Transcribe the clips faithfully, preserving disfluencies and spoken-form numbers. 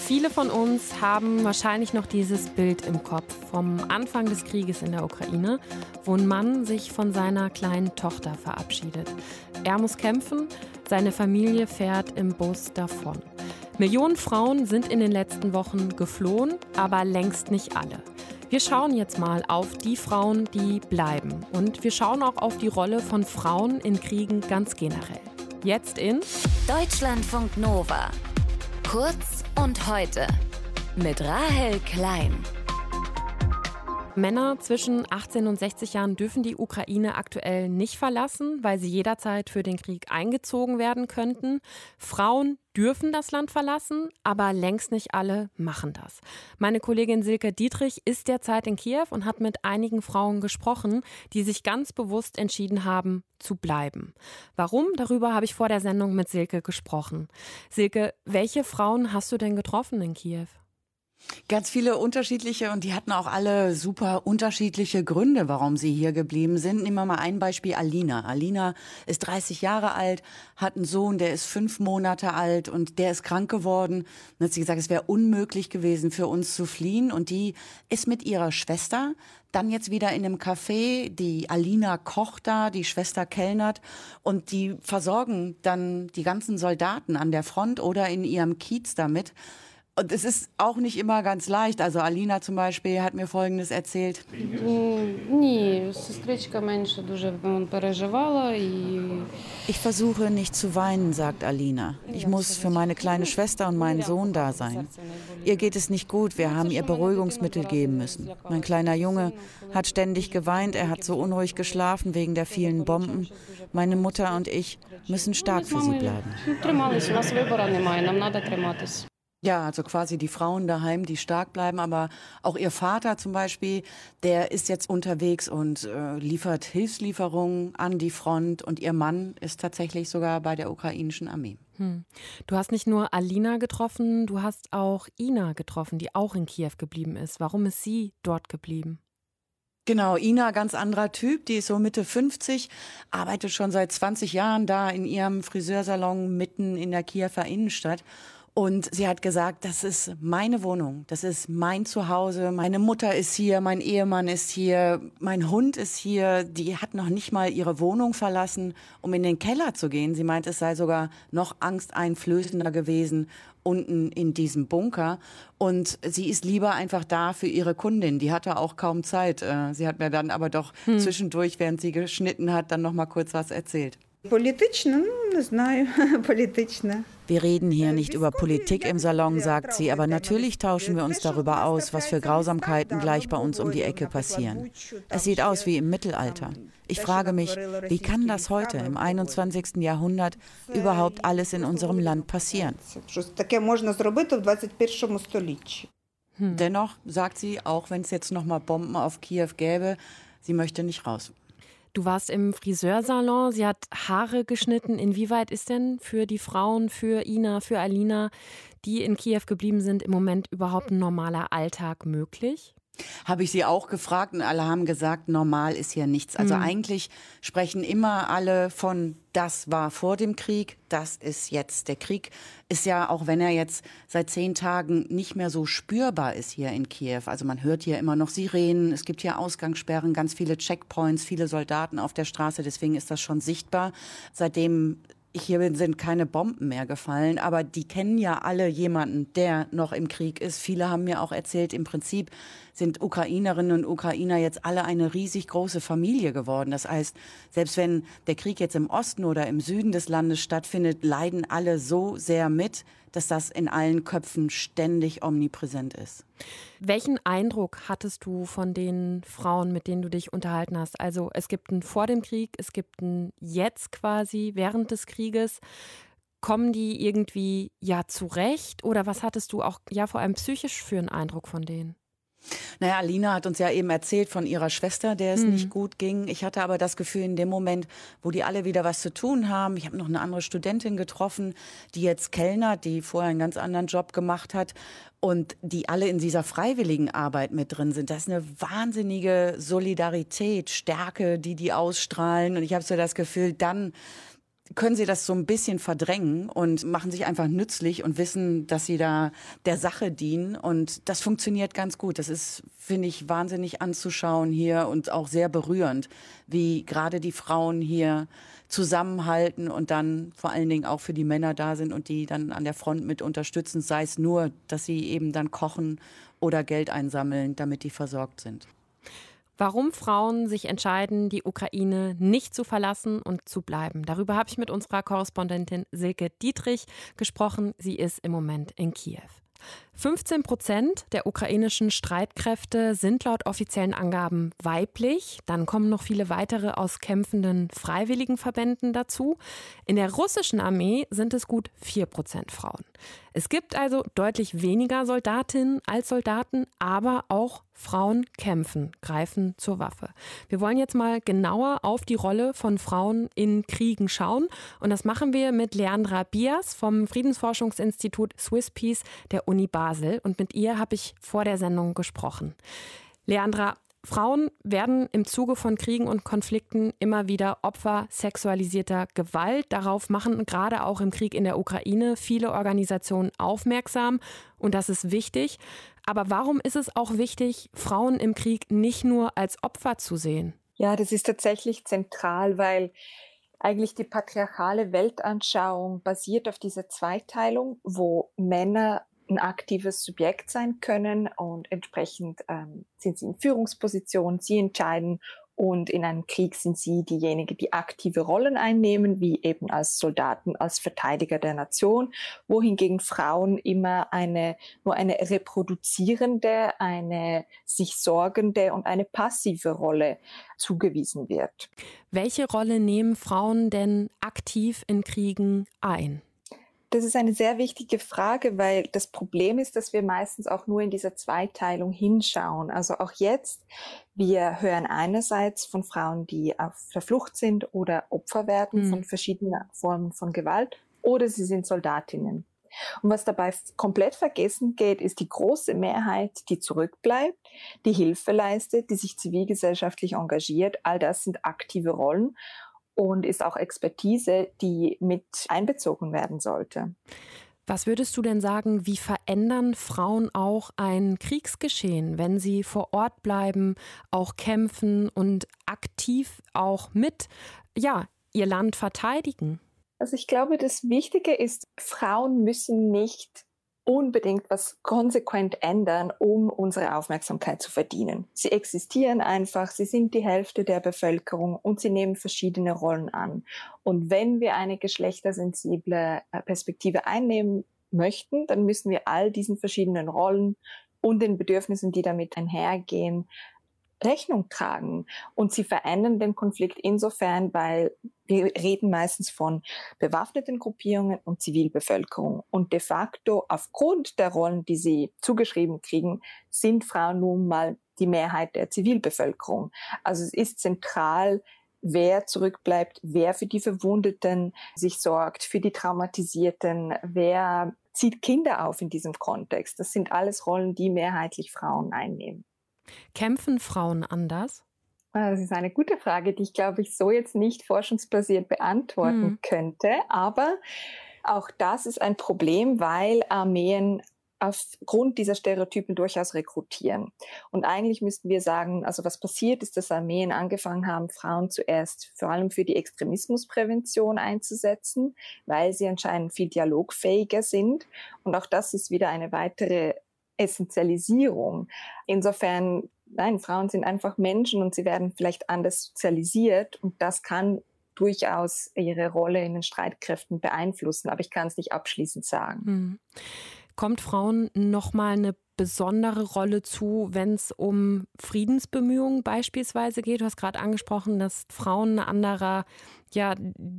Viele von uns haben wahrscheinlich noch dieses Bild im Kopf vom Anfang des Krieges in der Ukraine, wo ein Mann sich von seiner kleinen Tochter verabschiedet. Er muss kämpfen, seine Familie fährt im Bus davon. Millionen Frauen sind in den letzten Wochen geflohen, aber längst nicht alle. Wir schauen jetzt mal auf die Frauen, die bleiben. Und wir schauen auch auf die Rolle von Frauen in Kriegen ganz generell. Jetzt in Deutschlandfunk Nova. Kurz und heute mit Rahel Klein. Männer zwischen achtzehn und sechzig Jahren dürfen die Ukraine aktuell nicht verlassen, weil sie jederzeit für den Krieg eingezogen werden könnten. Frauen dürfen das Land verlassen, aber längst nicht alle machen das. Meine Kollegin Silke Dietrich ist derzeit in Kiew und hat mit einigen Frauen gesprochen, die sich ganz bewusst entschieden haben, zu bleiben. Warum? Darüber habe ich vor der Sendung mit Silke gesprochen. Silke, welche Frauen hast du denn getroffen in Kiew? Ganz viele unterschiedliche und die hatten auch alle super unterschiedliche Gründe, warum sie hier geblieben sind. Nehmen wir mal ein Beispiel, Alina. Alina ist dreißig Jahre alt, hat einen Sohn, der ist fünf Monate alt und der ist krank geworden. Dann hat sie gesagt, es wäre unmöglich gewesen für uns zu fliehen und die ist mit ihrer Schwester dann jetzt wieder in einem Café. Die Alina kocht da, die Schwester kellnert und die versorgen dann die ganzen Soldaten an der Front oder in ihrem Kiez damit. Und es ist auch nicht immer ganz leicht. Also Alina zum Beispiel hat mir Folgendes erzählt. Ich versuche nicht zu weinen, sagt Alina. Ich muss für meine kleine Schwester und meinen Sohn da sein. Ihr geht es nicht gut, wir haben ihr Beruhigungsmittel geben müssen. Mein kleiner Junge hat ständig geweint, er hat so unruhig geschlafen wegen der vielen Bomben. Meine Mutter und ich müssen stark für sie bleiben. Ja, also quasi die Frauen daheim, die stark bleiben, aber auch ihr Vater zum Beispiel, der ist jetzt unterwegs und äh, liefert Hilfslieferungen an die Front und ihr Mann ist tatsächlich sogar bei der ukrainischen Armee. Hm. Du hast nicht nur Alina getroffen, du hast auch Ina getroffen, die auch in Kiew geblieben ist. Warum ist sie dort geblieben? Genau, Ina, ganz anderer Typ, die ist so Mitte fünfzig, arbeitet schon seit zwanzig Jahren da in ihrem Friseursalon mitten in der Kiewer Innenstadt. Und sie hat gesagt, das ist meine Wohnung, das ist mein Zuhause, meine Mutter ist hier, mein Ehemann ist hier, mein Hund ist hier. Die hat noch nicht mal ihre Wohnung verlassen, um in den Keller zu gehen. Sie meint, es sei sogar noch angsteinflößender gewesen unten in diesem Bunker. Und sie ist lieber einfach da für ihre Kundin. Die hatte auch kaum Zeit. Sie hat mir dann aber doch hm. zwischendurch, während sie geschnitten hat, dann noch mal kurz was erzählt. Wir reden hier nicht über Politik im Salon, sagt sie, aber natürlich tauschen wir uns darüber aus, was für Grausamkeiten gleich bei uns um die Ecke passieren. Es sieht aus wie im Mittelalter. Ich frage mich, wie kann das heute, im einundzwanzigsten Jahrhundert, überhaupt alles in unserem Land passieren? Hm. Dennoch, sagt sie, auch wenn es jetzt noch mal Bomben auf Kiew gäbe, sie möchte nicht raus. Du warst im Friseursalon, sie hat Haare geschnitten. Inwieweit ist denn für die Frauen, für Ina, für Alina, die in Kiew geblieben sind, im Moment überhaupt ein normaler Alltag möglich? Habe ich sie auch gefragt und alle haben gesagt, normal ist hier nichts. Also mhm. eigentlich sprechen immer alle von, das war vor dem Krieg, das ist jetzt. Der Krieg ist ja, auch wenn er jetzt seit zehn Tagen nicht mehr so spürbar ist hier in Kiew. Also man hört hier immer noch Sirenen, es gibt hier Ausgangssperren, ganz viele Checkpoints, viele Soldaten auf der Straße, deswegen ist das schon sichtbar. Seitdem ich hier bin, sind keine Bomben mehr gefallen, aber die kennen ja alle jemanden, der noch im Krieg ist. Viele haben mir auch erzählt, im Prinzip sind Ukrainerinnen und Ukrainer jetzt alle eine riesig große Familie geworden. Das heißt, selbst wenn der Krieg jetzt im Osten oder im Süden des Landes stattfindet, leiden alle so sehr mit, dass das in allen Köpfen ständig omnipräsent ist. Welchen Eindruck hattest du von den Frauen, mit denen du dich unterhalten hast? Also es gibt ein vor dem Krieg, es gibt ein jetzt quasi während des Krieges. Kommen die irgendwie ja zurecht oder was hattest du auch ja vor allem psychisch für einen Eindruck von denen? Naja, Alina hat uns ja eben erzählt von ihrer Schwester, der es mhm. nicht gut ging. Ich hatte aber das Gefühl, in dem Moment, wo die alle wieder was zu tun haben, ich habe noch eine andere Studentin getroffen, die jetzt kellnert, die vorher einen ganz anderen Job gemacht hat und die alle in dieser freiwilligen Arbeit mit drin sind. Das ist eine wahnsinnige Solidarität, Stärke, die die ausstrahlen. Und ich habe so das Gefühl, dann können sie das so ein bisschen verdrängen und machen sich einfach nützlich und wissen, dass sie da der Sache dienen. Und das funktioniert ganz gut. Das ist, finde ich, wahnsinnig anzuschauen hier und auch sehr berührend, wie gerade die Frauen hier zusammenhalten und dann vor allen Dingen auch für die Männer da sind und die dann an der Front mit unterstützen, sei es nur, dass sie eben dann kochen oder Geld einsammeln, damit die versorgt sind. Warum Frauen sich entscheiden, die Ukraine nicht zu verlassen und zu bleiben. Darüber habe ich mit unserer Korrespondentin Silke Dietrich gesprochen. Sie ist im Moment in Kiew. fünfzehn Prozent der ukrainischen Streitkräfte sind laut offiziellen Angaben weiblich. Dann kommen noch viele weitere aus kämpfenden Freiwilligenverbänden dazu. In der russischen Armee sind es gut vier Prozent Frauen. Es gibt also deutlich weniger Soldatinnen als Soldaten, aber auch Frauen kämpfen, greifen zur Waffe. Wir wollen jetzt mal genauer auf die Rolle von Frauen in Kriegen schauen. Und das machen wir mit Leandra Bias vom Friedensforschungsinstitut Swiss Peace der Uni Basel. Und mit ihr habe ich vor der Sendung gesprochen. Leandra, Frauen werden im Zuge von Kriegen und Konflikten immer wieder Opfer sexualisierter Gewalt. Darauf machen gerade auch im Krieg in der Ukraine viele Organisationen aufmerksam. Und das ist wichtig. Aber warum ist es auch wichtig, Frauen im Krieg nicht nur als Opfer zu sehen? Ja, das ist tatsächlich zentral, weil eigentlich die patriarchale Weltanschauung basiert auf dieser Zweiteilung, wo Männer ein aktives Subjekt sein können und entsprechend ähm, sind sie in Führungspositionen, sie entscheiden und in einem Krieg sind sie diejenigen, die aktive Rollen einnehmen, wie eben als Soldaten, als Verteidiger der Nation, wohingegen Frauen immer eine nur eine reproduzierende, eine sich sorgende und eine passive Rolle zugewiesen wird. Welche Rolle nehmen Frauen denn aktiv in Kriegen ein? Das ist eine sehr wichtige Frage, weil das Problem ist, dass wir meistens auch nur in dieser Zweiteilung hinschauen. Also auch jetzt, wir hören einerseits von Frauen, die auf der Flucht sind oder Opfer werden mhm. von verschiedenen Formen von Gewalt, oder sie sind Soldatinnen. Und was dabei komplett vergessen geht, ist die große Mehrheit, die zurückbleibt, die Hilfe leistet, die sich zivilgesellschaftlich engagiert. All das sind aktive Rollen. Und ist auch Expertise, die mit einbezogen werden sollte. Was würdest du denn sagen, wie verändern Frauen auch ein Kriegsgeschehen, wenn sie vor Ort bleiben, auch kämpfen und aktiv auch mit, ja, ihr Land verteidigen? Also ich glaube, das Wichtige ist, Frauen müssen nicht unbedingt was konsequent ändern, um unsere Aufmerksamkeit zu verdienen. Sie existieren einfach, sie sind die Hälfte der Bevölkerung und sie nehmen verschiedene Rollen an. Und wenn wir eine geschlechtersensible Perspektive einnehmen möchten, dann müssen wir all diesen verschiedenen Rollen und den Bedürfnissen, die damit einhergehen, Rechnung tragen. Und sie verändern den Konflikt insofern, weil wir reden meistens von bewaffneten Gruppierungen und Zivilbevölkerung. Und de facto, aufgrund der Rollen, die sie zugeschrieben kriegen, sind Frauen nun mal die Mehrheit der Zivilbevölkerung. Also es ist zentral, wer zurückbleibt, wer für die Verwundeten sich sorgt, für die Traumatisierten, wer zieht Kinder auf in diesem Kontext. Das sind alles Rollen, die mehrheitlich Frauen einnehmen. Kämpfen Frauen anders? Das ist eine gute Frage, die ich, glaube ich, so jetzt nicht forschungsbasiert beantworten hm. könnte. Aber auch das ist ein Problem, weil Armeen aufgrund dieser Stereotypen durchaus rekrutieren. Und eigentlich müssten wir sagen, also was passiert ist, dass Armeen angefangen haben, Frauen zuerst vor allem für die Extremismusprävention einzusetzen, weil sie anscheinend viel dialogfähiger sind. Und auch das ist wieder eine weitere Essentialisierung. Insofern, nein, Frauen sind einfach Menschen und sie werden vielleicht anders sozialisiert und das kann durchaus ihre Rolle in den Streitkräften beeinflussen, aber ich kann es nicht abschließend sagen. Hm. Kommt Frauen nochmal eine besondere Rolle zu, wenn es um Friedensbemühungen beispielsweise geht? Du hast gerade angesprochen, dass Frauen eine andere ja,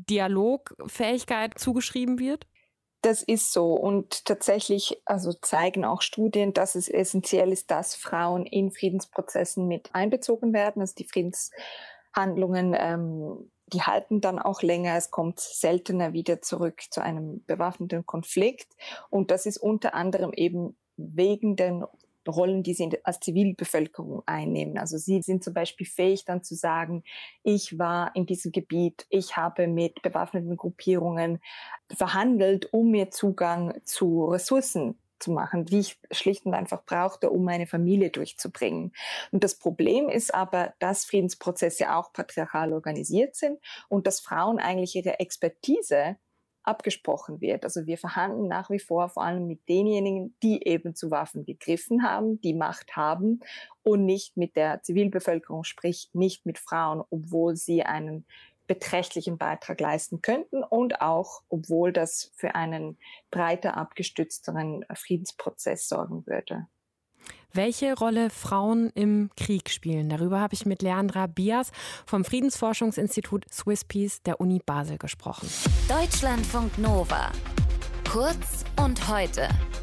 Dialogfähigkeit zugeschrieben wird. Das ist so und tatsächlich also zeigen auch Studien, dass es essentiell ist, dass Frauen in Friedensprozessen mit einbezogen werden. Also die Friedenshandlungen, ähm, die halten dann auch länger. Es kommt seltener wieder zurück zu einem bewaffneten Konflikt. Und das ist unter anderem eben wegen den Rollen, die sie als Zivilbevölkerung einnehmen. Also sie sind zum Beispiel fähig, dann zu sagen, ich war in diesem Gebiet, ich habe mit bewaffneten Gruppierungen verhandelt, um mir Zugang zu Ressourcen zu machen, die ich schlicht und einfach brauchte, um meine Familie durchzubringen. Und das Problem ist aber, dass Friedensprozesse auch patriarchal organisiert sind und dass Frauen eigentlich ihre Expertise abgesprochen wird. Also wir verhandeln nach wie vor vor allem mit denjenigen, die eben zu Waffen gegriffen haben, die Macht haben und nicht mit der Zivilbevölkerung, sprich nicht mit Frauen, obwohl sie einen beträchtlichen Beitrag leisten könnten und auch, obwohl das für einen breiter abgestützteren Friedensprozess sorgen würde. Welche Rolle Frauen im Krieg spielen, darüber habe ich mit Leandra Bias vom Friedensforschungsinstitut Swiss Peace der Uni Basel gesprochen. Deutschlandfunk Nova. Kurz und heute.